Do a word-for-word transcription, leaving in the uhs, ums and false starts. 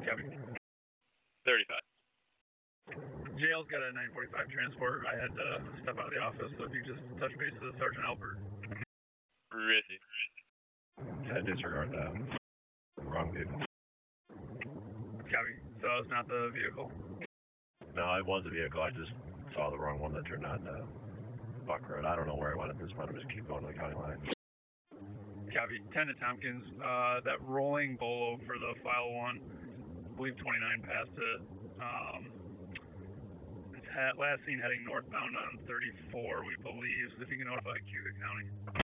Copy. thirty-five. Jail's got a nine forty-five transport. I had to step out of the office, so if you just touch base with Sergeant Albert. Rissy. Yeah, disregard that. Wrong vehicle. Copy. So it's not the vehicle. No, it was a vehicle. I just saw the wrong one that turned on to Buck Road. I don't know where I went at this point. I'm just keep going to the county line. Copy. ten to Tompkins. Uh, that rolling bolo for the file one, I believe twenty-nine passed it. Um, it's had, last seen heading northbound on thirty-four, we believe. So if you can notify Cuba County.